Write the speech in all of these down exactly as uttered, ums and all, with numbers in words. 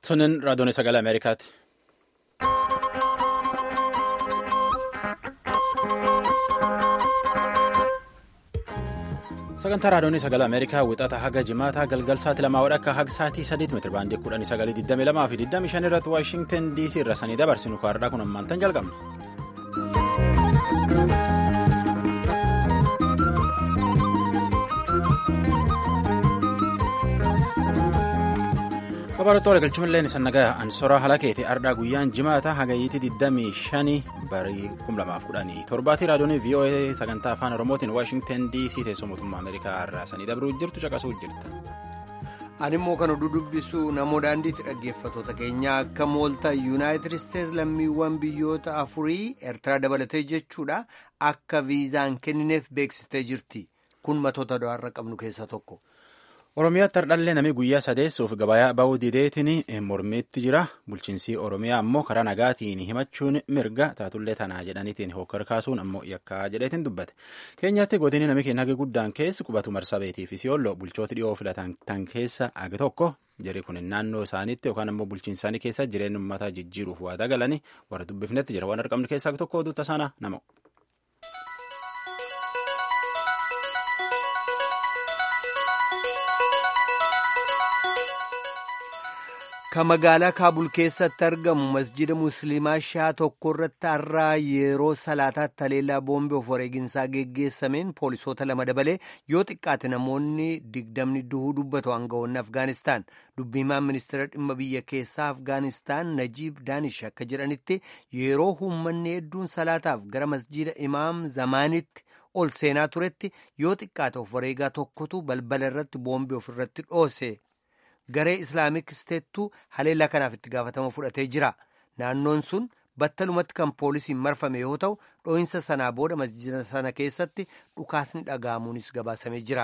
Sunin raadiyoon sagalee Ameerikaati. Sagantaa raadiyoon sagalee Ameerikaa wixata haga jimaataa galgal sa'aatii lamaa wadhakka haga sa'aatii sadiitti meetira baandii kudhanii sagalii digdamii lamaa fi digdamii shan irratti Waashingtan D C irra sanii dabarsinu kaardhaa kun ammaantan jalqabna. Babalattoota galchuun isan nagaa ansoraa halakeeti ardhaa guyyaan jimaata hagayyiitii digdamii shanii barii kum lamaaf kudhanii torbaatti raadiyoon V O A sagantaa afaan oromootiin Waashingtan D C teessoo mootummaa Ameerikaa irraa sanii dabruu jirtu caqasuu jirta. Ani immoo kan oduu dubbisu namoo daandiitti dhaggeeffatoota keenya akka mooltaa Yuunaayitid Isteetsi lammiiwwan biyyoota afurii Eertiraa dabalatee jechuudha akka viizaan kennineef beeksistee jirti. Kun matoota do'arra qabnu keessaa tokko. Oromiyaatti hardhallee namni guyyaa sadeessuuf gabayaa ba'uu dideetiin mormiitti jira. Bulchiinsi Oromiyaa ammoo karaa nagaatiin himachuun mirga taatullee tanaa jedhaniitiin hokkar kaasuun ammoo yakkaa jedheetiin dubbate. Keenyaatti godinni namni keenya hagi guddaan keessi qubatu marsabeetii fi siyoollo bulchooti dhiyoo filatan tan keessa hagi tokko jiri kun naannoo isaaniitti yookaan ammoo bulchiinsa isaanii keessa jireenya uummataa jijjiiruuf waa dagalanii warra dubbifnetti jira. Waan argamne keessaa hagi tokko oduu tasaana nama. Kan magaalaa Kaabul keessatti argamu masjida musliimaa shaa tokko irratti har'aa yeroo salaataatti taleellaa boombii of wareeginsaa geggeessameen poolisoota lama dabalee yoo xiqqaate namoonni digdamni du'uu dubbatu aangawoonni Afgaanistaan. Dubbiimaan ministeera dhimma biyya keessaa Afgaanistaan Najiib Daanish akka jedhanitti yeroo uummanni hedduun salaataaf gara masjida Imaam Zamaanitti ol seenaa turetti yoo xiqqaate of wareegaa tokkotu balbala irratti boombii of irratti dhoose. Garee Islaamik Isteettuu haleellaa kanaaf itti gaafatama fudhatee jira. Naannoon sun battalumatti kan poolisiin marfame yoo ta'u, dhoohinsa sanaa booda masjida sana keessatti dhukaasni dhaga'amuunis gabaasamee jira.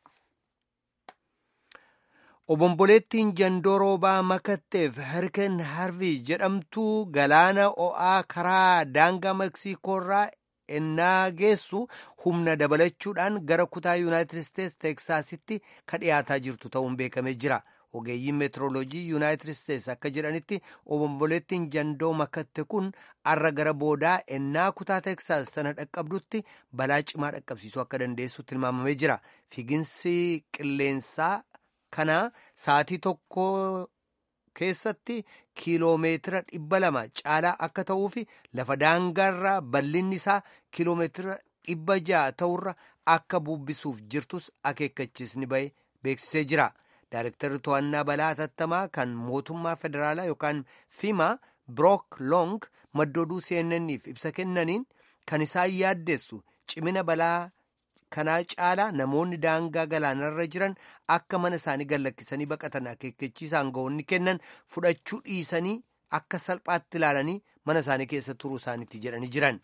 Obomboleettiin jandoo roobaa makatteef Hurricane Harvey jedhamtu galaana o'aa karaa daangaa Meksikoorraa ennaa geessu humna dabalachuudhaan gara kutaa Yuunaayitid Isteetsi Teeksaasitti ka dhiyaataa jirtu ta'uun beekamee jira. Ogeeyyiin meetirooloojii Yuunaayitid Isteetsi akka jedhanitti obomboleettiin jandoo makatte kun arra gara boodaa ennaa kutaa Teeksaas sana dhaqqabdutti balaa cimaa dhaqqabsiisuu akka dandeessu tilmaamamee jira. Fiiginsi qilleensaa kanaa sa'aatii tokko keessatti kiiloomeetira dhibba lama caalaa akka ta'uu fi lafa daangaarraa bal'inni isaa kiiloomeetira dhibba ja'a ta'urra akka bubbisuuf jirtus akeekkachiisni ba'e beeksisee jira. Daarektarri to'annaa balaa hatattamaa kan mootummaa federaalaa yookaan FEMA Brook Long maddooduu C N N'iif ibsa kennaniin kan isaan yaaddeessu cimina balaa kanaa caalaa namoonni daangaa galaanarra jiran akka mana isaanii gallakkisanii baqatan akeekkachiisa aangawoonni kennan fudhachuu dhiisanii akka salphaatti ilaalanii mana isaanii keessa turuu isaaniitti jedhanii jiran.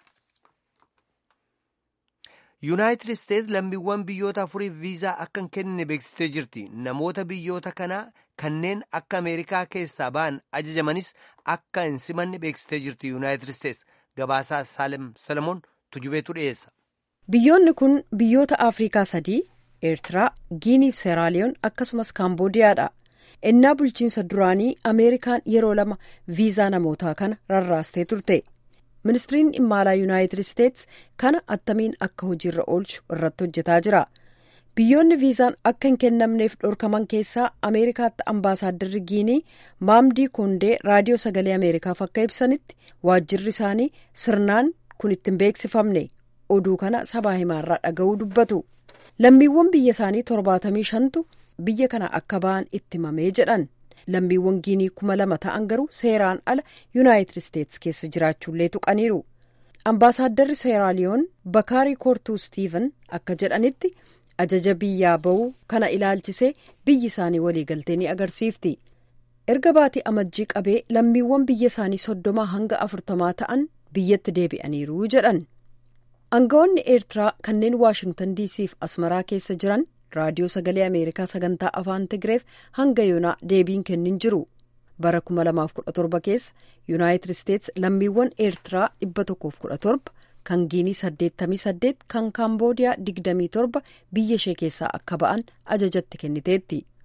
Yuunaayitid Isteetsi lammiiwwan biyyoota afuriif viizaa akka hin kennine beeksistee jirti. Namoota biyyoota kanaa kanneen akka Ameerikaa keessaa ba'an ajajamanis akka hin simanne beeksistee jirti. Yuunaayitid Isteetsi gabaasaa Saalem Salamoon tujubeetu dhiyeessa. Biyyoonni kun biyyoota Afrikaa sadii Eertiraa, Giinii fi Seeraaliyoon akkasumas Kaamboodiyaadha. Ennaa bulchiinsa duraanii Ameerikaan yeroo lama viizaa namootaa kana rarraastee turte. Ministiriin dhimma alaa Yuunaayitid Isteetsi kana attamiin akka hojiirra oolchu irratti hojjetaa jira. Biyyoonni viizaan akka hin kennamneef dhorkaman keessaa Ameerikaatti ambaasaadarri Giinii Maamdii Kondee raadiyoo sagalee Ameerikaaf akka ibsanitti waajjirri isaanii sirnaan kun ittiin beeksifamne oduu kana sabaa himaarraa dhaga'uu dubbatu. Lammiiwwan biyya isaanii torbaatamii shantu biyya kana akka ba'an itti himamee jedhan. Lammiiwwan Giinii kuma lama ta'an garuu seeraan ala Yuunaayitid Isteetsi keessa jiraachuullee tuqaniiru. Ambaasaadarri Seeraaliyoon Bakaarii Koortuu Stiiven akka jedhanitti ajaja biyyaa ba'uu kana ilaalchisee biyyi isaanii waliigaltee ni agarsiifti. Erga baatii amajjii qabee lammiiwwan biyya isaanii soddomaa hanga afurtamaa ta'an biyyatti deebi'aniiru jedhan. Aangawoonni Eertiraa kanneen Waashingtan D C fi Asmaraa keessa jiran raadiyoo sagalee Ameerikaa sagantaa afaan Tigireef hanga yoonaa deebiin kennin jiru. Bara kuma lamaaf kudha torba keessa Yuunaayitid Isteetsi lammiiwwan Eertiraa dhibba tokkoof kudha torba, kan Giinii saddeettamii saddeet, kan Kaamboodiyaa digdamii torba biyya ishee keessaa akka ba'an ajajatti kenniteetti.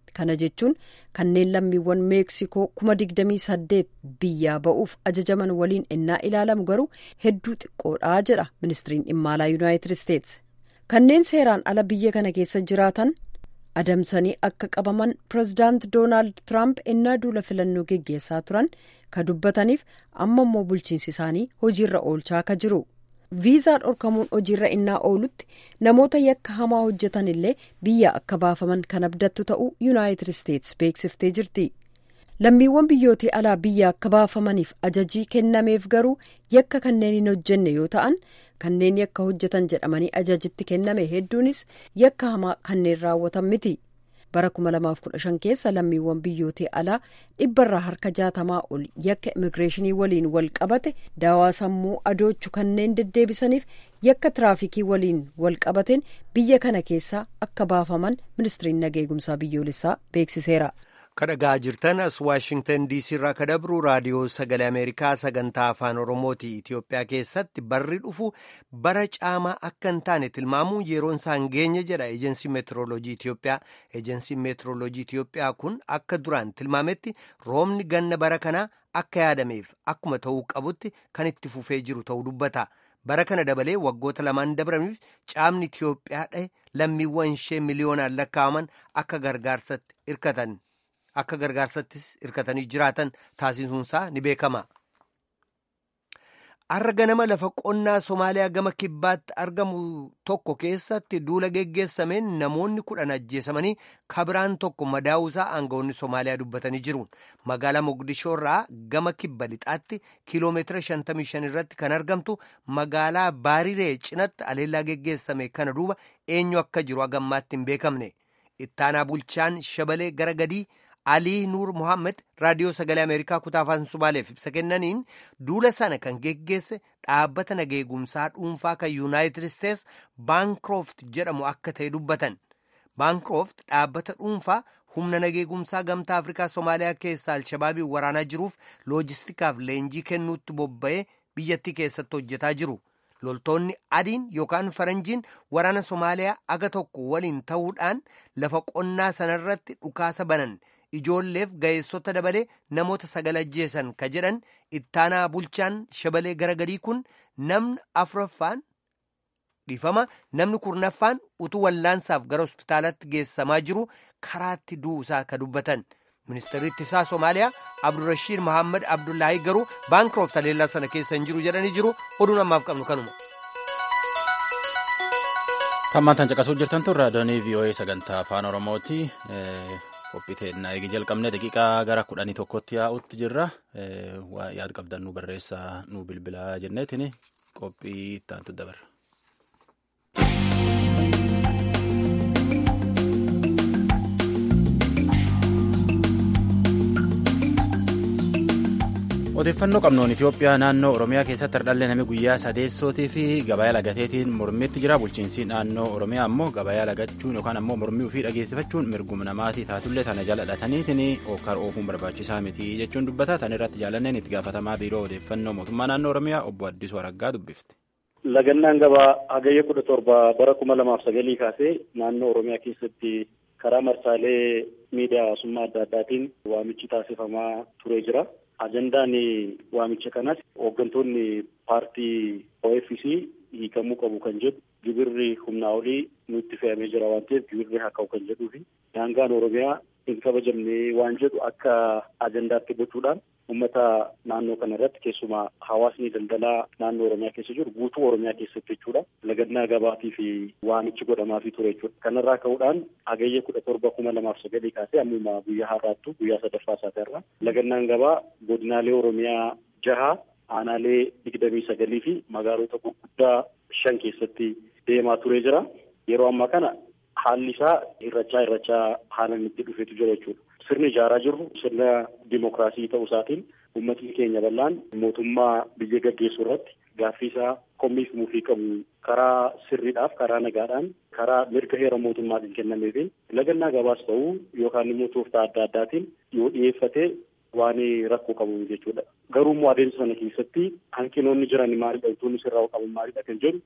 Kana jechuun kanneen lammiiwwan Meeksikoo kuma digdamii saddeet biyyaa ba'uuf ajajaman waliin ennaa ilaalamu garuu hedduu xiqqoodhaa jedha ministiriin dhimma alaa Yuunaayitid Isteets. Kanneen seeraan ala biyya kana keessa jiraatan adamsanii akka qabaman pirezidaant Doonaald Tiraamp ennaa duula filannoo geggeessaa turan ka dubbataniif amma immoo bulchiinsi isaanii hojiirra oolchaa ka jiru. Viizaa dhorkamuun hojiirra innaa oolutti namoota yakka hamaa hojjetan illee biyya akka baafaman kan abdattu ta'uu Yuunaayitid Isteets beeksiftee jirti. Lammiiwwan biyyootii alaa biyya akka baafamaniif ajajii kennameef garuu yakka kanneen hin hojjenne yoo ta'an kanneen yakka hojjetan jedhamanii ajajitti kenname hedduunis yakka hamaa kanneen raawwatan miti. Bara kuma lamaaf kudha shan keessa lammiiwwan biyyootii alaa dhibbarraa harka jaatamaa ol yakka immigireeshinii waliin wal qabate daawaa sammuu adoochu kanneen deddeebisaniif yakka tiraafikii waliin wal qabateen biyya kana keessaa akka baafaman ministiriin nageegumsaa biyyoolessaa beeksiseera. kadhagaa jirtan as waashingtan diisii irraa kadabru raadiyoo sagalee ameerikaa sagantaa afaan oromooti. Itiyoophiyaa keessatti barri dhufu bara caamaa akka hin taane tilmaamuu yeroon isaan geenye jedha ejensiin meetirooloojii Itiyoophiyaa. Ejensiin meetirooloojii Itiyoophiyaa kun akka duraan tilmaametti roobni ganna bara kanaa akka yaadameef akkuma ta'uu qabutti kan itti fufee jiru ta'uu dubbata. Bara kana dabalee waggoota lamaan dabraniif caamni Itiyoophiyaa dhahe lammiiwwan ishee miliyoonaan lakkaa'aman akka gargaarsatti hirkatan. Akka gargaarsattis hirkatanii jiraatan taasisuunsaa ni beekama. Har'a ganama lafa qonnaa Somaaliyaa gama kibbaatti argamu tokko keessatti duula geggeessameen namoonni kudhan ajjeesamanii kabiraan tokko madaa'uusaa aangawoonni Somaaliyaa dubbatanii jiru. Magaalaa Mogadishoo irraa gama kibba lixaatti kiiloomeetira shantamii shan irratti kan argamtu magaalaa Baariree cinatti aleellaa geggeessame kana duuba eenyu akka jiru hagammaatti hin beekamne. Ittaanaa bulchaan Shabalee gara gadii Alii Nuur Muhammad raadiyoo sagalee Ameerikaa kutaa afaan Somaaleef ibsa kennaniin duula sana kan geggeesse dhaabbata nageegumsaa dhuunfaa kan Yuunaayitid Isteets Baankirooft jedhamu akka ta'e dubbatan. Baankirooft dhaabbata dhuunfaa humna nageegumsaa gamtaa Afrikaa Somaaliyaa keessaa Alshabaabii waraanaa jiruuf loojistikaaf leenjii kennuutti bobba'ee biyyattii keessatti hojjetaa jiru. Loltoonni adiin yookaan faranjiin waraana Somaaliyaa aga tokko waliin ta'uudhaan lafa qonnaa sanarratti dhukaasa banan. Ijoolleef ga'eessota dabalee namoota sagal ajjeesan ka jedhan ittaanaa bulchaan Shabalee gara gadii kun namni afuraffaan dhiifama namni kurnaffaan utuu wallaansaaf gara hospitaalatti geessamaa jiru karaatti du'uusaa ka dubbatan. Ministeerri ittisaa Somaaliyaa Abdurrashiid Mohaammed Abdullaahi garuu Baankirooft aleellaa sana keessa hin jiru jedhanii jiru. Oduun ammaaf qabnu kanuma. Tammaan tan caqasuu jirtan tun raadiyoonii V O A sagantaa afaan Oromooti. Qophii teennaa eegi jalqabne daqiiqaa gara kudhanii tokkotti yaa'utti jirra. Yaada qabdan nu barreessaa nu bilbilaa jenneetini qophii ittaantu dabarra. Odeeffannoo qabnuun Itiyoophiyaa naannoo Oromiyaa keessatti hardhallee namni guyyaa sadeessootii fi gabayaa lagateetiin mormitti jira. Bulchiinsi naannoo Oromiyaa ammoo gabayaa lagachuun yookaan ammoo mormii ofii dhageessifachuun mirguma namaatii taatullee tana jala dhataniitiin ookar oofuun barbaachisaa miti jechuun dubbata. Tan irratti jaalanneen itti gaafatamaa biiroo odeeffannoo mootummaa naannoo Oromiyaa obbo Addisuu Araggaa dubbifte. Lagannaan gabaa hagayya kudha torba bara kuma lamaaf sagalii kaasee naannoo Oromiyaa keessatti karaa marsaalee miidiyaa hawaasummaa adda addaatiin waamichi taasifamaa turee jira. Ajandaan waamicha kanas hooggantoonni paartii O F C hiikamuu qabu kan jedhu gibirri humnaa olii nutti fe'amee jira waan ta'eef gibirri haa ka'u kan jedhuu fi daangaan Oromiyaa hin kabajamne waan jedhu akka ajandaatti gochuudhaan uummata naannoo kana irratti keessumaa hawaasni daldalaa naannoo Oromiyaa keessa jiru guutuu Oromiyaa keessatti jechuudha lagannaa gabaatii fi waamichi godhamaafii ture jechuudha. Kanarraa ka'uudhaan hagayya kudha torba kuma lamaaf sagalii kaasee ammuma guyyaa har'aattu guyyaa sadaffaa isaatirra lagannaan gabaa godinaalee Oromiyaa jaha aanaalee digdamii sagalii fi magaalota gurguddaa shan keessatti deemaa turee jira. Yeroo ammaa kana haalli isaa irrachaa irrachaa haalan itti dhufeetu jira jechuudha. Sirni ijaaraa jirru sirna dimokiraasii ta'uu isaatiin uummatni keenya bal'aan mootummaa biyya gaggeessuu irratti gaaffii isaa kommiif muufii qabu karaa sirriidhaaf karaa nagaadhaan karaa mirga heera mootummaatiin kennameefiin lagannaa gabaas ta'uu yookaan immoo tooftaa adda addaatiin yoo dhiyeeffate waan rakkoo qabu jechuudha. Garuu immoo adeemsa sana keessatti hanqinoonni jiran maalidha wantoonni sirraa qaban maalidha kan jedhu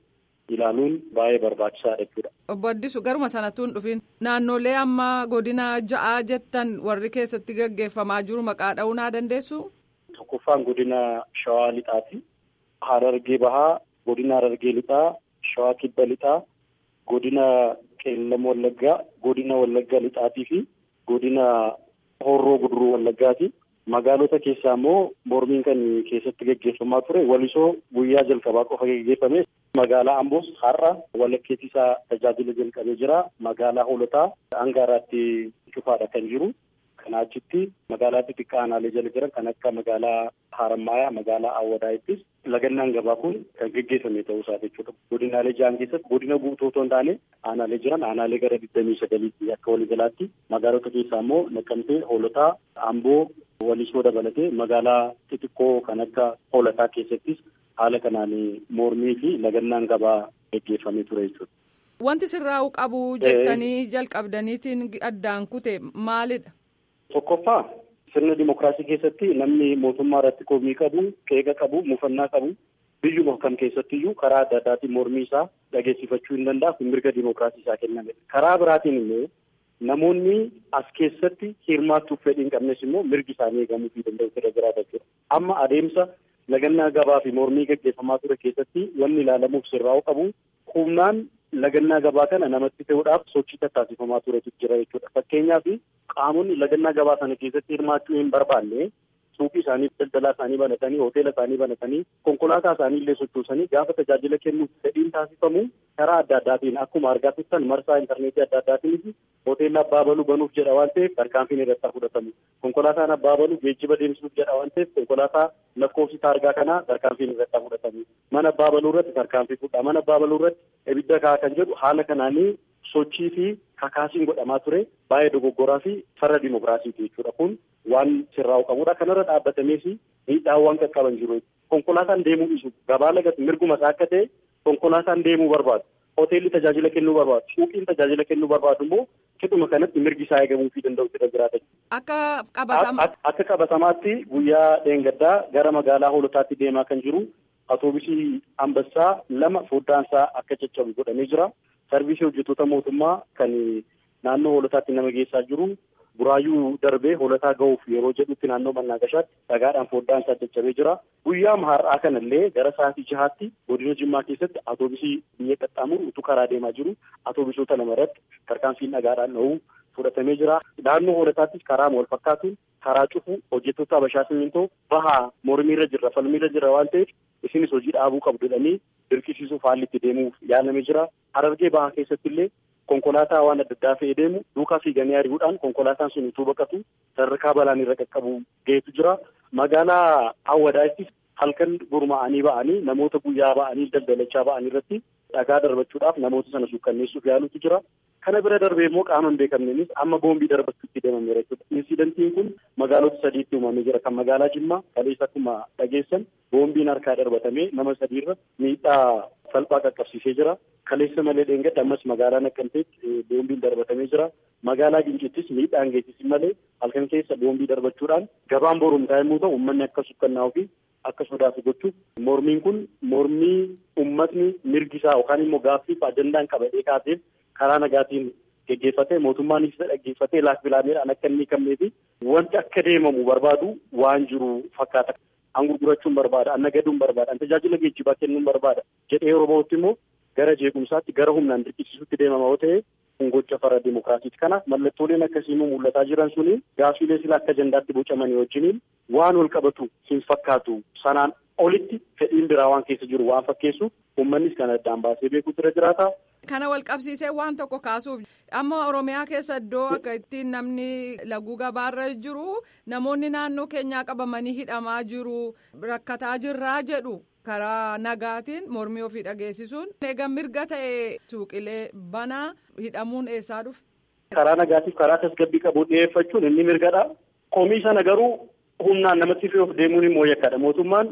ilaaluun baay'ee barbaachisaadha jechuudha. Obbo Addisu garuma sanatuun dhufin naannolee amma godina ja'aa jettan warri keessatti gaggeeffamaa jiru maqaa dha'uu naa dandeessu? Tokkoffaan godina Shawaa Lixaati. Harargee Bahaa, godina Harargee Lixaa, Shawaa Kibba Lixaa, godina Qeellam Wallaggaa, godina Wallagga Lixaatii fi godina Horroo Guduruu Wallaggaati. Magaalota keessaa immoo mormiin kan keessatti gaggeeffamaa ture walisoo guyyaa jalqabaa qofa gaggeeffame. Magaalaa Amboos har'a walakkeetti isaa tajaajila jalqabee jira. Magaalaa Hoolotaa hangaaraatti cufaadha kan jiru. Kanaa achitti magaalaa xixiqqaa aanaalee jala jiran kan akka magaalaa Harammayaa, magaalaa Awwadaayittis lagannaan gabaa kun kan gaggeeffame ta'uu isaa jechuudha. Godinaalee ja'an keessatti godina guutuu otoo hin taane aanaalee jiran aanaalee gara digdamii sagaliitti akka waliigalaatti magaalota keessaa immoo Naqqamtee, Hoolotaa, Amboo, Walisoo dabalatee magaalaa xixiqqoo kan akka Hoolotaa keessattis haala kanaan mormii fi lagannaan gabaa gaggeeffamee ture jechuudha. Wanti sirraa'uu qabu jettanii jalqabdaniitiin addaan kute maalidha? Tokkoffaa sirna dimokiraasii keessatti namni mootummaa irratti komii qabu, qeeqa qabu, mufannaa qabu biyyuma kam keessattiyyuu karaa adda addaatiin mormii isaa dhageessifachuu hin danda'a. Kun mirga dimokiraasii isaa kenname. Karaa biraatiin immoo namoonni as keessatti hirmaachuuf fedhii hin qabnes immoo mirgi isaanii eegamuu fi danda'u fedha jiraata jechuudha. Amma adeemsa lagannaa gabaa fi mormii gaggeeffamaa ture keessatti wanni ilaalamuuf sirraa'uu qabu humnaan lagannaa gabaa kana namatti ta'uudhaaf sochii tattaasifamaa turetu jira jechuudha. Fakkeenyaaf qaamonni lagannaa gabaa sana keessatti hirmaachuu hin barbaanne suuqii isaanii, daldalaa isaanii banatanii, hoteela isaanii banatanii, konkolaataa isaanii illee sochoosanii gaafa tajaajila kennuuf fedhiin taasifamu karaa adda addaatiin akkuma argaa turtan marsaa intarneetii adda addaatiin hoteelli abbaa baluu banuuf jedha waan ta'eef tarkaanfiin irratti fudhatamu. Konkolaataan abbaa baluu geejjiba deemsisuuf jedha waan ta'eef konkolaataa lakkoofsi taargaa kanaa tarkaanfiin irratti fudhatamu. Mana abbaa baluu irratti tarkaanfii fudhaa. Mana abbaa baluu irratti ibidda kaa'aa kan jedhu haala kanaanii sochii fi kakaasiin godhamaa ture baay'ee dogoggoraa fi farra dimokiraasiiti jechuudha. Kun waan sirraa'u qabudha. Kanarra dhaabbatamees miidhaawwan qaqqaban jiru. Konkolaataan deemuu dhiisu gabaa lagatu mirguma isaa akka ta'e konkolaataan deemuu barbaadu. Hoteelli tajaajila kennuu barbaadu. Suuqiin tajaajila kennuu barbaadu immoo hidhuma kanatti mirgi isaa eegamuu fi danda'u fedha jiraata. Akka qabatama akka qabatamaatti guyyaa dheengaddaa gara magaalaa Hoolotaatti deemaa kan jiru atoobisii Ambassaa lama foddaansaa akka caccabu godhamee jira. Sarviisii hojjettoota mootummaa kan naannoo Hoolotaatti nama geessaa jiru buraayyuu darbee Hoolotaa ga'uuf yeroo jedhutti naannoo Mannaagashaatti dhagaadhaan foddaan isaa caccabee jira. Guyyaa har'aa kanallee gara sa'aatii jahaatti godina Jimmaa keessatti atoobisii biyya qaxxaamuru utuu karaa deemaa jiru atoobisoota lama irratti tarkaanfiin dhagaadhaan dha'uu fudhatamee jira. Naannoo Hoolotaattis karaa wal fakkaatu karaa cufu hojjettoota Habashaa Simintoo bahaa mormiirra jirra falmiirra jirra waan ta'eef isinis hojii dhaabuu qabdu jedhanii dirqisiisuuf haalli itti deemuuf yaalamee jira. Harargee bahaa keessatti illee konkolaataa waan adda addaa fe'ee deemu duukaa fiiganii ari'uudhaan konkolaataan sun utuu baqatu sadarkaa balaan irra qaqqabu geetu jira. Magaalaa Awwadaayittis halkan gurmaa'anii ba'anii namoota guyyaa ba'anii daldalachaa ba'anii irratti dhagaa darbachuudhaaf namoota sana suukkanneessuuf yaalutu jira. Kana bira darbee immoo qaama hin beekamneenis amma boombii darbachuutti deemameera jechuudha. Insidantiin kun magaalota sadiitti uumamee jira. Kan magaalaa Jimmaa kaleessa akkuma dhageessan boombiin harkaa darbatamee nama sadiirra miidhaa salphaa qaqqabsiisee jira. Kaleessa malee dheengadda ammas magaalaa Naqqamteetti boombiin darbatamee jira. Magaalaa Gincittis miidhaan geessisin malee halkan keessa boombii darbachuudhaan gabaan borumtaa yommuu ta'u uummanni akka sukkannaa'uu fi akka sodaatu gochuuf mormiin kun mormii uummatni mirgi isaa yookaan immoo gaaffiif ajandaan qabadhee kaaseef karaa nagaatiin geggeeffatee mootummaanis isa dhaggeeffatee laafbilaameedhaan akka inni hiikamnee fi wanti akka deemamu barbaadu waan jiru fakkaata. An gurgurachuun barbaada, an nagaduun barbaada, an tajaajila geejjibaa kennuun barbaada jedhee yeroo ba'utti immoo gara jeequmsaatti gara humnaan dirqisiisutti deemama yoo ta'e kun gocha farra dimokiraasiiti. Kanaaf mallattooleen akkasii mul'ataa jiran suni gaaffiilee sila akka ajandaatti bocamanii wajjiniin waan wal qabatu hin fakkaatu. Sanaan olitti fedhiin biraa waan keessa jiru waan fakkeessuuf uummannis kan addaan baasee beekuutu irra jiraata. Kana wal qabsiisee waan tokko kaasuuf amma Oromiyaa keessa iddoo akka ittiin namni laguu gabaarra jiru namoonni naannoo keenyaa qabamanii hidhamaa jiru rakkataa jirraa jedhu karaa nagaatiin mormii ofii dhageessisuun eega mirga ta'e suuqilee banaa hidhamuun eessaa dhufe. Karaa nagaatiif karaa tasgabbii qabu dhiyeeffachuun inni mirgadha. Komii sana garuu humnaan namatti fe'uuf deemuun immoo yakkadha. Mootummaan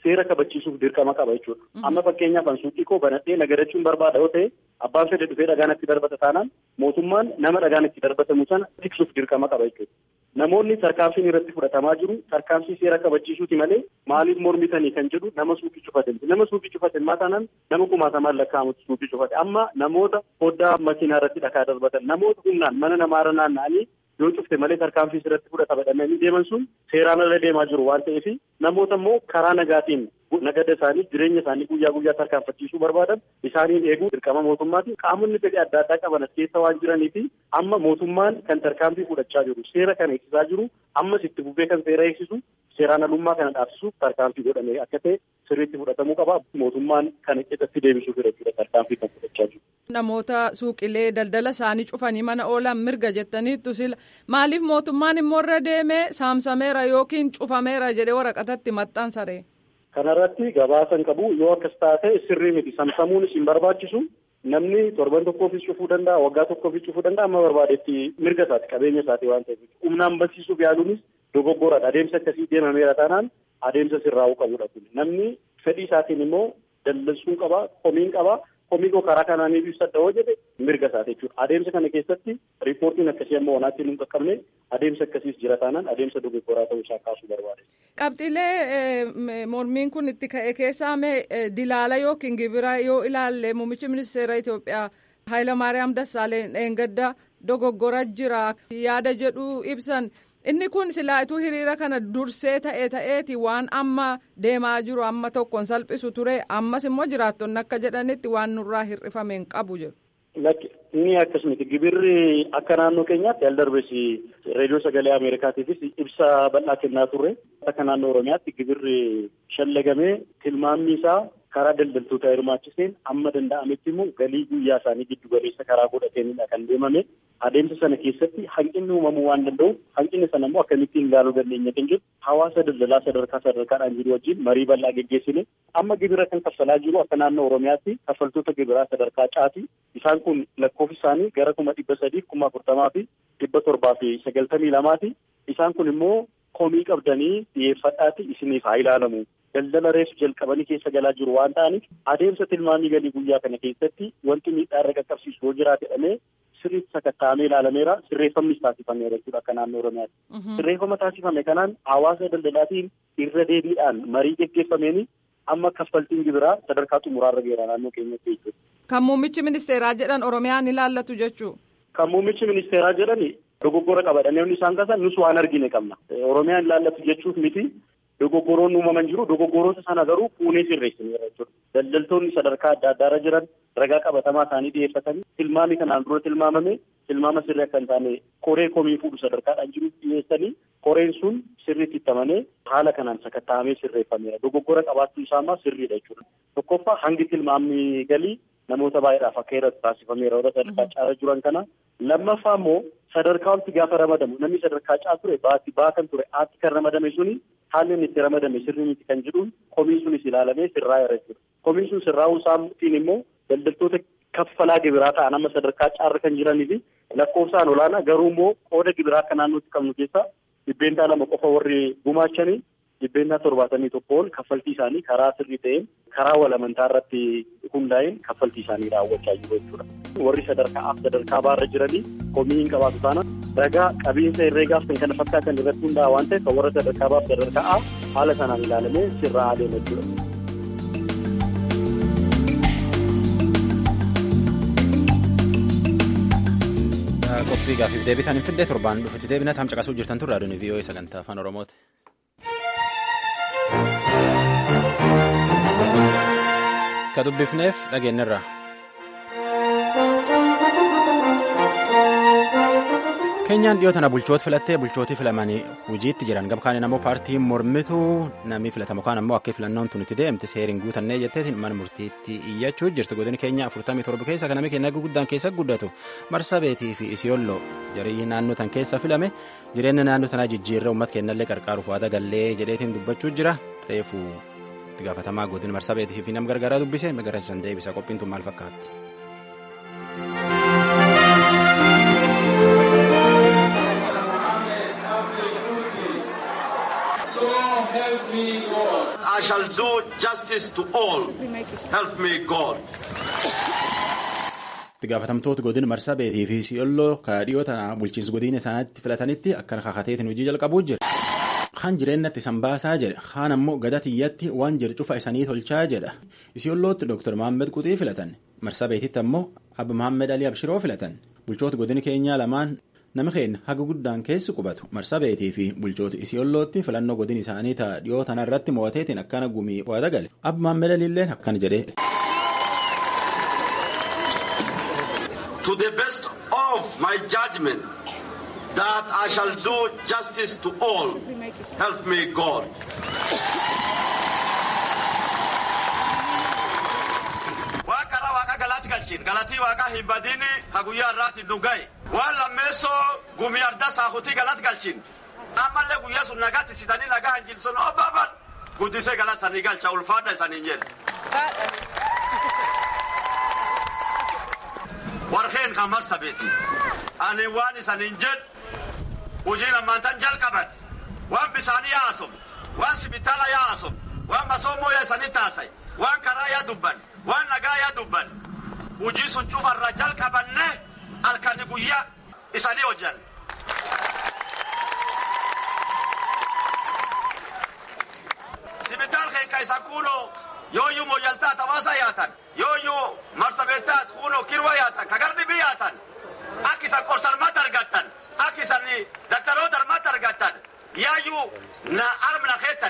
seera kabachiisuuf dirqama qaba jechuudha. Amma fakkeenyaaf an suuqii koo banadhee nagadachuun barbaada yoo ta'e abbaan fedhe dhufee dhagaan itti darbata taanaan mootummaan nama dhagaan itti darbatamu sana tiksuuf dirqama qaba jechuudha. Namoonni tarkaanfiin irratti fudhatamaa jiru tarkaanfii seera kabachiisuuti malee maaliif mormitanii kan jedhu nama suuqii cufatan nama suuqii cufatan maa taanaan nama kumaatamaan lakkaa'amutti suuqii cufate amma namoota foddaa makiinaa irratti dhagaa darbatan namoota humnaan mana namaarra naanna'anii yoo cufte malee tarkaanfii irratti fudhatama jedhamanii deeman sun seeraan irra deemaa jiru waan ta'eef namoota immoo karaa nagaatiin nagada isaanii jireenya isaanii guyyaa guyyaa tarkaanfachiisuu barbaadan isaaniin eeguu dirqama mootummaatiin qaamonni fedhii adda addaa qaban as keessa waan jiranii fi amma mootummaan kan tarkaanfii fudhachaa jiru seera kana eegsisaa jiru ammas itti fufee kan seera eegsisu seeraan alummaa kana dhaabsisuuf tarkaanfii godhamee akka ta'e sirriitti fudhatamuu qaba mootummaan kana keessatti deebisuuf jechuudha tarkaanfii kan fudhachaa jiru. Namoota suuqilee daldala isaanii cufanii mana oolan mirga jettaniittu sila maaliif mootummaan immoo irra deemee saamsameera yookiin cufameera jedhee waraqatatti maxxansaree. Kanarratti gabaasan qabu yoo akkas taate sirrii miti saamsamuunis hin barbaachisu namni torban tokkoofis cufuu danda'a waggaa tokkoofis cufuu danda'a amma barbaadetti mirga isaati qabeenya isaati waan ta'eef humnaan barsiisuuf yaaluunis dogoggoradha adeemsa akkasii deemameera taanaan adeemsa sirraa'uu qabudha kun namni fedhii isaatiin immoo daldalsuun qaba komiin qaba. Komii karaa kanaan ibsa ta'uu jedhe mirga isaati jechuudha. Adeemsa kana keessatti riippoortiin akkasii amma wanaatti nu qaqqabne adeemsa akkasiis jira taanaan adeemsa dogoggoraa ta'uu isaa kaasuu barbaade. Qabxiilee mormiin kun itti ka'e keessaa mee dilaala yookiin gibira yoo ilaalle muummichi ministeera Itoophiyaa Hayilamaariyaam Dassaaleen dheengadda dogoggora jira yaada jedhu ibsan. Inni kun silaayituu hiriira kana dursee ta'ee ta'eeti waan amma deemaa jiru amma tokkoon salphisu ture ammas immoo jiraattonni akka jedhanitti waan nurraa hir'ifame hin qabu jedhu. Lakki inni akkasumatti gibirri akka naannoo keenyaatti aldarbes reediyoo sagalee Ameerikaatiifis ibsa bal'aa kennaa turre akka naannoo Oromiyaatti gibirri shallagamee tilmaamni isaa karaa daldaltoota hirmaachiseen amma danda'ametti immoo galii guyyaa isaanii giddu galeessa karaa godhateenidha kan deemame. Adeemsa sana keessatti hanqinni uumamuu waan danda'uuf hanqinni sana immoo akkamittiin ilaaluu dandeenya kan jedhu hawaasa daldalaa sadarkaa sadarkaadhaan jiru wajjin marii bal'aa geggeessine amma gibira kan kaffalaa jiru akka naannoo Oromiyaatti kaffaltoota gibiraa sadarkaa caati isaan kun lakkoofsi isaanii gara kuma dhibba sadiif kuma afurtamaa fi dhibba torbaa fi sagaltamii lamaati isaan kun immoo komii qabdanii dhiyeeffadhaati isiniif haa ilaalamu daldala reefu jalqabanii keessa galaa jiru waan ta'aniif adeemsa tilmaamii galii guyyaa kana keessatti wanti miidhaa irra qaqqabsiisu yoo jiraate jedhamee sirriitti sakatta'amee ilaalameera sirreeffamnis taasifameera jechuudha akka naannoo Oromiyaatti. Sirreeffama taasifame kanaan hawaasa daldalaatiin irra deebiidhaan marii geggeeffameen amma kaffaltiin gibiraa sadarkaa xumuraarra geera naannoo keenyatti jechuudha. Kan muummichi ministeeraa jedhan Oromiyaan ilaallatu jechuudha. Kan muummichi ministeeraa jedhani dogoggora qabadhanii isaan kaasan nus waan argine qabna. Oromiyaan ilaallatu jechuuf miti. Dogoggoroon uumaman jiru dogoggoroota sana garuu fuunee sirreessineera jechuudha. Daldaltoonni sadarkaa adda addaarra jiran ragaa qabatamaa isaanii dhiyeeffatanii tilmaami kanaan dura tilmaamame tilmaama sirrii akka hin taane koree komii fuudhu sadarkaadhaan jiru dhiyeessanii koreen sun sirriitti ittamanee haala kanaan sakatta'amee sirreeffameera. Dogoggora qabaachuu isaa immoo sirriidha jechuudha. Tokkoffaa hangi tilmaamni galii namoota baay'eedhaaf akka irratti taasifameera warra sadarkaa caala jiran kana. Lammaffaa immoo sadarkaa walitti gaafa ramadamu namni sadarkaa caa ture baatti baa kan ture aatti kan ramadame suni haalli inni itti ramadame sirrii miti kan jedhuun komiin sunis ilaalamee sirraa'eera jechuudha. Komiin sun sirraa'uu isaatiin immoo daldaltoota kaffalaa gibiraa ta'an amma sadarkaa caarra kan jiranii fi lakkoofsaan olaanaa garuu immoo qooda gibiraa akka naannootti qabnu keessaa dhibbeentaa lama qofa warri gumaachanii dhibbeentaa torbaatamii tokko ol kaffaltii isaanii karaa sirrii ta'een karaa wal amantaa irratti hundaa'een kaffaltii isaanii raawwachaa jiru jechuudha. Warri sadarkaa af sadarkaa baarra jiranii komii hin qabaatu taana ragaa qabiinsa herreegaaf kan kana fakkaatan irratti hundaa'a waan ta'eef warra sadarkaa baaf sadarkaa af haala sanaan ilaalamee sirraa adeema jechuudha. Qophii gaafiif deebitan hin fidee torbaan dhufetti deebina tam caqasuu jirtan turre raadiyoon V O A sagantaa afaan Oromooti. Ka dubbifneef dhageenyarra. Keenyaan dhiyoo tana bulchoota filattee bulchootii filamanii hojiitti jiran gabkaaniin ammoo paartiin mormituu namni filatamu kaan ammoo akka filannoon tun itti deemte seeriin guutannee jetteetiin mana murtiitti iyyachuu jirtu godini keenya afurtamii torba keessa kan namni keenya guddaan keessa guddatu marsabeetii fi isiyolloo jarii naannoo tan keessa filame jireenya naannoo tanaa jijjiirra uummata keenyallee qarqaaruuf waada gallee jedheetiin dubbachuu jira reefu itti gaafatamaa godina marsabeetii fi nam gargaaraa dubbise magariisan deebisa qophiin tun maal fakkaatti. I shall do justice to all. Help me God. Itti gaafatamtoota godina Marsabeetii fi Siyolloo kaadhiyoo tana bulchiinsa godina isaaniitti filatanitti akkana kakateetiin hojii jalqabuu jira. Kaan jireenyatti isaan baasaa jedha. Kaan ammoo gada tiyyatti waan jiru cufa isanii tolchaa jedha. Siyollootti Dooktar Mahammed Quxii filatan. Marsabeetitti ammoo Abba Mahammed Alii Abshiroo filatan. Bulchoota godina keenyaa lamaan nama keenya haga guddaan keessi qubatu. Marsabeetii fi bulchoota Siyollootti filannoo godina isaanii ta'a dhiyoo tanarratti mo'ateetiin akkana gumii waada gale. Abba Mahammed Aliilleen akkana jedhee. To the best of my judgment, that I shall do justice to all. Help me God. Waaqara waaqa galati galchin galati waaqa hibadini haguyyaa irraati dhugai waan lammeessoo gumii arda saakutii galati galchin ammallee guyyaa sun nagaatti sitanii nagaa hanjilsun obaaban guddisee galata sanii galcha ulfaadha isanii jedhe. warqeen kan Marsabeeti ani waan isaniin jedhu hojiin ammaantan jalqabat waan bisaanii yaasum waan sibitaala yaasum waan masoomoo isanii taasay waan karaa yaa dubban waan nagaa yaa dubban hojii sun cufarra jalqabanne halkani guyyaa isanii hojjan. Sibitaal keeka isa kuunoo yooyyuu mooyaltaa tawaasa yaatan yooyyuu Marsabeetaat kuunoo kirwa yaatan kagarni biyyaatan akkisan qorsalmaata argattan akkisan daktaroota armaata argattan yaayyuu na armna keettan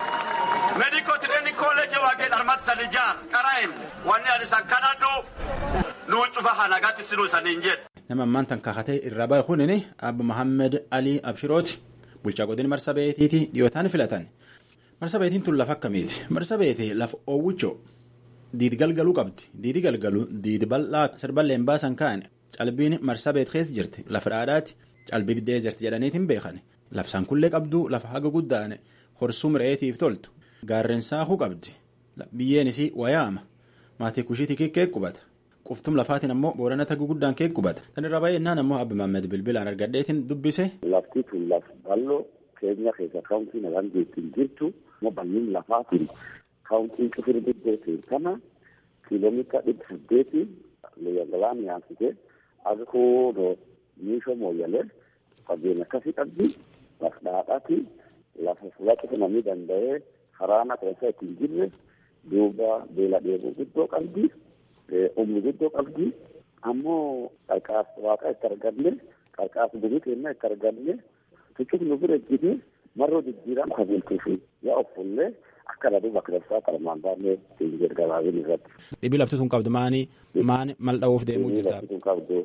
medical training college waaqeen armaata san ijaar qara'een wanni ani san kanadhu nuu cufa hanagaatti sinuu saniin jedhe. Nama ammaan tan kakatee irraa bahe kunini Abba Mahammed Alii Abshirooti bulchaa godina Marsabeetiiti dhiyootaan filatan. Marsabeetiin tun lafa akkamiiti? Marsabeetii lafa oowwichoo diidi galgaluu qabdi. Diidi galgaluu diidi bal'aa sirballeen baasan kaa'an calbiin Marsabeet keessa jirti. Lafa dhaadhaati calbii biddeezerti jedhaniitiin beekan. Lafsaan kullee qabduu lafa haga guddaan horsuu mireetiif toltu. Gaarreen saakuu qabdi. Biyyeen isii wayaama. Maatii kushiitii keekkee qubata. Quftum lafaatiin ammoo boorana tagu guddaan keek qubata. Tan irra baay'inaan ammoo Abba Mahammed bilbilaan argadheetiin dubbise. Lafti tun lafa bal'oo keenya keessa kaawuntiin alaan jeettiin jirtu. Mo bal'in lafaatiin kaawuntiin cufiri deddeetiin kana kiiloomeetira dhibba saddeetii leeyyangalaan yaasite aga koodoo miishoo mooyyalee fageenya akkasii qabdi lafa dhaadhaati lafa fulaatti namni danda'ee karaana keessa ittiin jirre duuba beela dheebuu guddoo qabdi umri guddoo qabdi ammoo qarqaasa waaqaa itti arganne qarqaasa durii keenya itti arganne tuchuuf nu bira jide marroo jijjiiraan qabeeltuufi yaa offollee akka dhadhu bakka dabsaa qarmaan baannee fiingeer gabaabin irratti. Dhibii lafti tun qabdu maani maani mal dha'uuf deemuu jirta? Lafti tun qabdu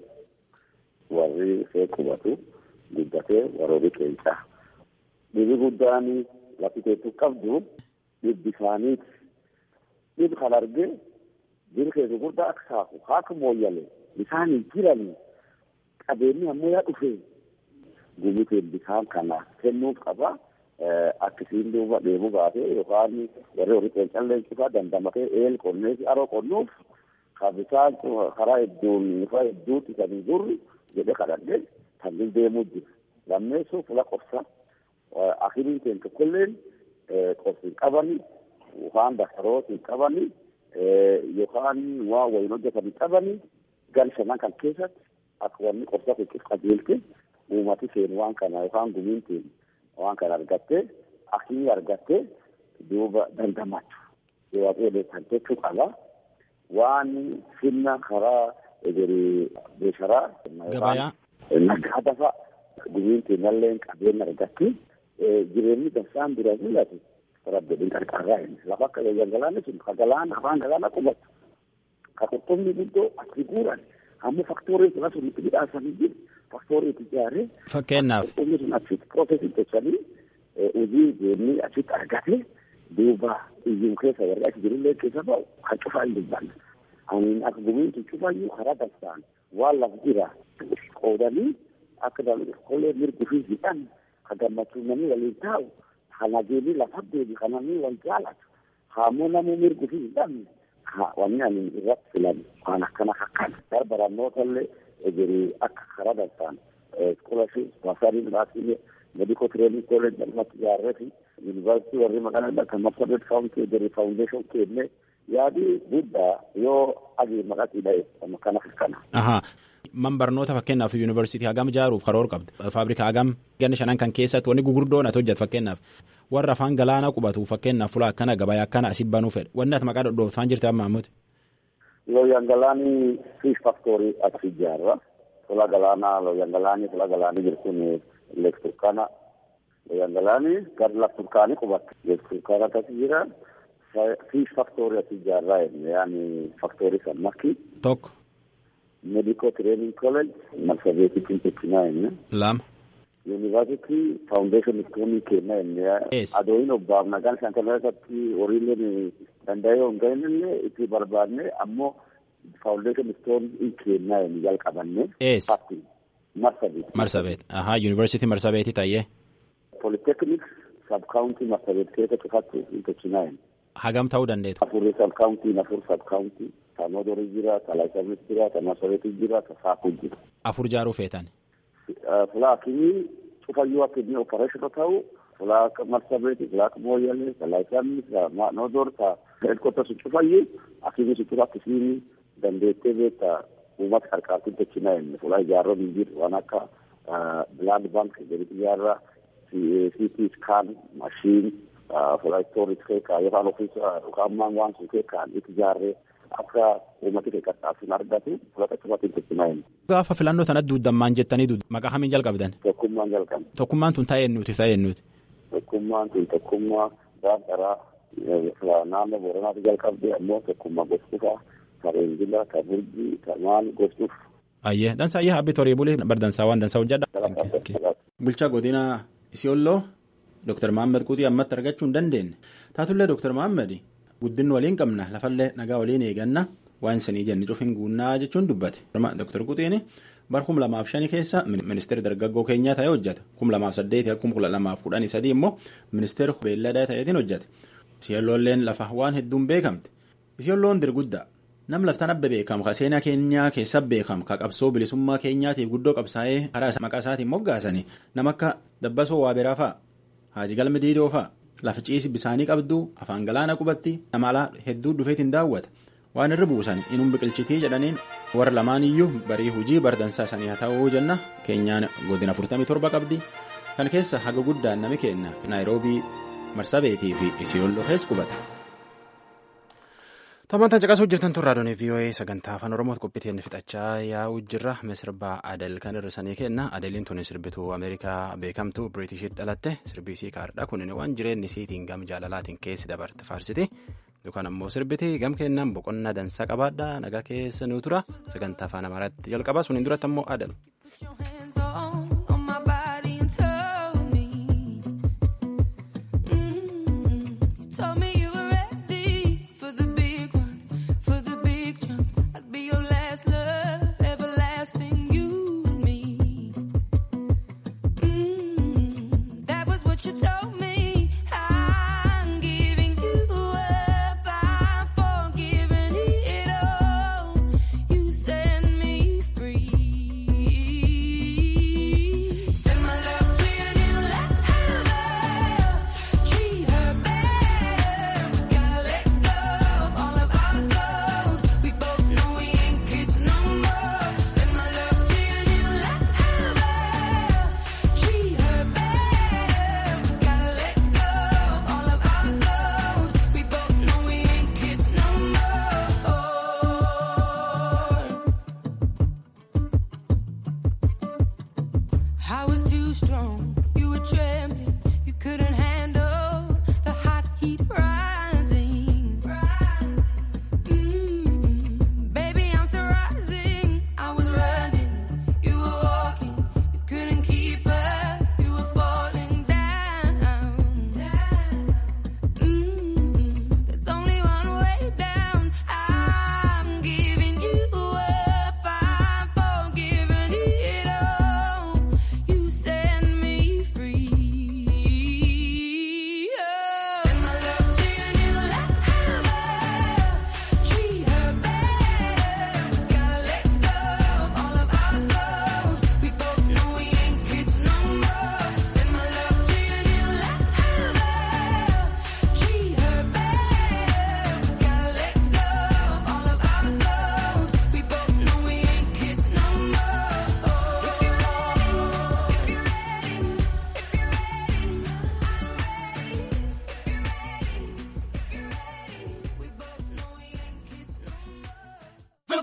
warri see qubatu guddatee warroonni qeencaa. Dhibii guddaan lafti teettu qabdu dhibbi isaaniiti. Dhibbi kan argee jiru keessa guddaa akka saafu haaka mooyyalee bisaanii jiran qabeenyi ammoo yaa dhufee. Gumiteen bishaan kana kennuuf qaba akkasiin duuba deemuu baatee yookaan warri horii qeencallee cufaa dandamatee eel qonnee fi aroo qonnuuf kan bishaan karaa hedduun ifa hedduutti kan hin jirru jedhee kadhadhee kan hin deemuu jiru. Lammeessoo fula qorsa akiriin keenya tokkolleen qorsi hin qabani yookaan daktaroota hin qabani yookaan waa wayin hojjetan hin qabani gan shanan kan keessatti akka wanni qorsa xiqqeef qajeelte. Uumati seen waan kana yookaan gumiintiin waan kana argattee akii argattee duuba dandamatu. Yoo ta'e jechuu qaba. Waan finna karaa egeree beesharaa. Gabayaa. Nagaa dafa gumiintiin illee qabeenya argattee jireenyi dabsaan bira mul'atu. Rabbiin qarqarraa inni lafa akka galaanni sun ka galaana afaan galaana qubatu. Ka qurxummii guddoo achi guuran ammoo faktoorii sana sun itti midhaasanii jiru. Faktorii ijaaree. Fakkeenyaaf. Qurxummii sun achitti piroosesii gochanii hojii deemnee achitti argatee duuba iyyuu keessa warri achi jirullee keessa ba'u kan cufaa hin dubbanne. Ani akka gumiintu cufayyuu karaa dabsaan waan lafa jira qoodanii akka kolee mirgu fi hidhan ka gammachuu namni waliin taa'u kana deemee lafa deebi kana namni wal jaalatu haammoo namuu mirgu fi hidhan wanni ani irratti filan waan akkana akkana barbarannoota illee egerii akka karaa dabsaan scholarship wasaanii midhaasii medical training college jalmatti ijaarreefi Yuunivarsiitii warri maqaan akka Marsabit Kaawuntii Dirri Faawundeeshin kenne yaadi guddaa yoo agi maqatii dha'e kana kana. Ahaa. Man barnoota fakkeenyaaf yuunivarsiitii hagam ijaaruuf karoora qabda. Faabrikaa hagam ganna shanan kan keessatti wanni gugurdoon ati hojjetu fakkeenyaaf warra afaan galaanaa qubatu fakkeenyaaf fulaa akkana gabayaa akkana asii banuu fedha. Wanni ati maqaa dhodhooftaan jirti amma ammuuti. Looyyan galaanii fiish faaktorii as ijaarra. Fulaa galaanaa looyyan galaanii fulaa galaanii jirtuun leek turkaana. Looyyan galaanii gara laf turkaanii qubatti. Leek turkaana as jira. Fiish faaktorii as ijaarraa yaani faaktorii san makki. Tokko. Medical Training College, Marsabit Tintekinaa. Lama. University Foundation Stone kenna inni. Adoin obbaaf nagaan isaan kana irratti horiileen danda'ee hongainillee itti barbaadne ammoo Foundation Stone kenna inni jalqabanne. Ees. Marsabit. Marsabit. Ahaa, University Marsabit tayyee. Polytechnic Sub-County Marsabit keessa cufatti Tintekinaa. Hagam ta'uu dandeetu. Afur Sub-County, afur Sub-County. Tamoodori jira, Talaasamis jira, Marsabit jira, Saafu jira. Afur jaaruu feetan. Fulaa akimii cufayyuu akimii opereeshina ta'u, fulaa akka Marsabit, fulaa akka Mooyyalee, Talaasamis, Noodor, headquarters cufayyuu akimii sutura akkisiin dandeettee beektaa uummata qarqaartiin techinaa inni fulaa ijaarroo biyyi waan akka Blood Bank jedhanii ijaarraa, C T scan, machine, fulaa storage keekaa yookaan ofiisa yookaan waan sun keekaan itti ijaarree. Akka uummati keessatti argatu fudhata cufatti techinaa inni. Gaafa filannoo sana duudammaan jettanii maqaa hamiin jalqabdan? Tokkummaan jalqabne. Tokkummaan tun taa'ee nuti taa'ee nuti. Tokkummaan tun tokkummaa gaafara naannoo Booranaatti jalqabde ammoo tokkummaa gostuufaa Kareengila, Kaburjii, Kamaan gostuuf. Ayyee dansaa ayyee habbi torii bulee bardansaa waan dansaa hojjedha. Bulchaa godina Isiyolloo Dooktar Mahammad Quuxii ammatti argachuu hin dandeenye. Taatullee Dooktar Mahammad guddin waliin qabna lafallee nagaa waliin eeganna waan sanii jenni cufin guunnaa jechuun dubbate. Dooktar Quuxiin bara kum lamaaf shanii keessa ministeera dargaggoo keenyaa ta'ee hojjeta. kum lamaaf saddeeti kum lamaaf kudhanii sadii immoo ministeera beelladaa ta'eetiin hojjete. Isiyolloolleen lafa waan hedduun beekamte. Isiyolloon dirguddaa nam laftaan abba beekamu ka seenaa keenyaa keessa beekamu ka qabsoo bilisummaa keenyaatiif guddoo qabsaa'ee karaa maqaa isaatiin moggaasanii nama akka Dabbasoo Waaberaa fa'a, Haaji Galmi Diidoo fa'a. Lafa ciisi bisaanii qabdu afaan galaana qubatti namalaa hedduu dhufeetiin daawwata waan irra buusan inuun biqilchitii jedhaniin warra lamaan iyyuu barii hujii bardansaa sanii haa ta'uu jenna keenyaan godina afurtamii torba qabdi kan keessa haga guddaan nami kenna Naayiroobii Marsabeetii fi Isiyolloo keessa qubata. Tamantaan caqasuu jirtan turraa doonii V O A sagantaa afaan Oromootti qophiitiin fixachaa yaa'uu jirra sirbaa Adel kan hir'isanii kenna Adeliin tuni sirbituu Ameerikaa beekamtu Biriitishii dhalatte sirbiisii kaardha kun waan jireenyi isiitiin gam jaalalaatiin keessi dabarte faarsiti yookaan ammoo sirbiti gam kennaan boqonnaa dansaa qabaadha nagaa keessa nu tura sagantaa afaan Amaaraatti jalqaba suniin duratti ammoo Adel. I was too strong.